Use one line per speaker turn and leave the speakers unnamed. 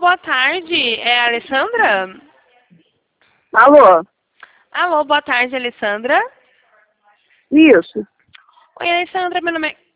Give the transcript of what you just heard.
boa tarde. É a Alessandra?
Alô?
Alô, boa tarde, Alessandra.
Isso.
Oi, Alessandra, meu nome é